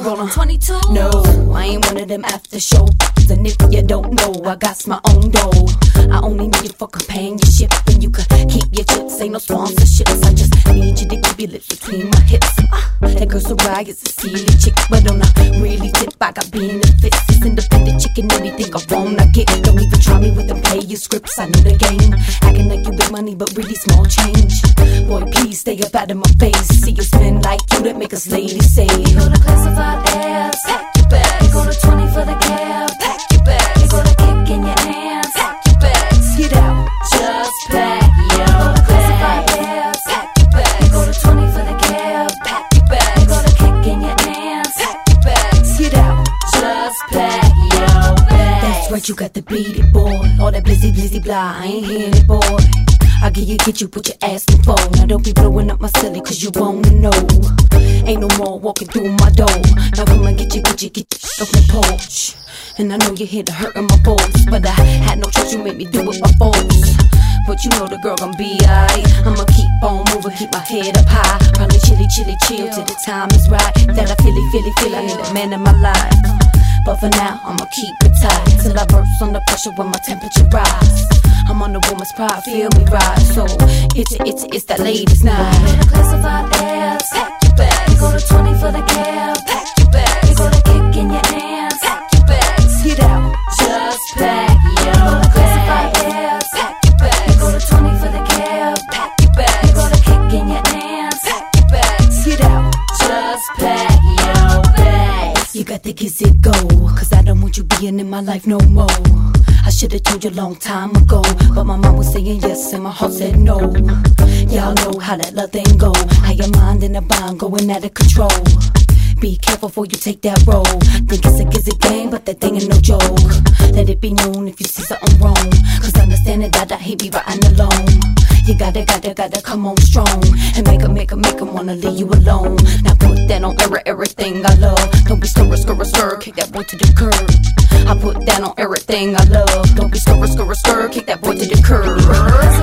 gonna 22? No, I ain't one of them after shows. And if you don't know, I got my own dough. I only need you for companionship, and you can keep your chips. Ain't no sponsorships. I just need you to keep your lips between my hips. That girl Soraya is a silly chick, but on a really tip, I got benefits. This independent chicken, anything I want, I get. Don't even try me with them player scripts. I know the game. Acting like you big money, but really small change. Boy, please stay up out of my face. See you spend like you that make us ladies say. You go to classified ass, pack your bags. You go to 20 for the cab, pack your bags. You go to kick in your hands, pack your bags. Get out, Just pack your classified ass, pack your bags. You go to 20 for the cab, pack your bags. You go to kick in your hands, pack your bags. get out. Just pack your bags. That's right, you got to beat it, boy. All that blizzy, blizzy, blah, I ain't hearing it, boy. I get you what you're asking for. Now don't be blowing up my silly, cause you wanna know. Ain't no more walking through my door. Now come and get you off the porch. And I know you're here to hurt my voice, but I had no choice, you made me do it by force. But you know the girl gon' be alright. I'ma keep on moving, keep my head up high. Probably chill till the time is right. That I feel I need a man in my life. But for now, I'ma keep it tight till I burst under pressure when my temperature rise. I'm on the woman's pride, feel me rise. So it's that ladies' night. You go to classified ass, pack your bags. You go to 20 for the cab, pack your bags. You go to kick in your hands, pack your bags. Get out, Just pack your classified ass, pack your bags. You go to 20 for the cab, pack your bags. You go to kick in your hands, pack your bags. get out. Just pack your bags. You got to get it go, cause I don't want you being in my life no more. I should've told you a long time ago, but my mom was saying yes and my heart said no. Y'all know how that love thing go. How your mind in a bind going out of control. Be careful before you take that road. Think it's a game, but that thing ain't no joke. Let it be known if you see something wrong, cause understanding that I hate me riding alone. You gotta come on strong and make 'em wanna leave you alone. Now put that on everything I love. Don't be stir, kick that boy to the curb. I put that on everything I love. Don't be stir, kick that boy to the curb.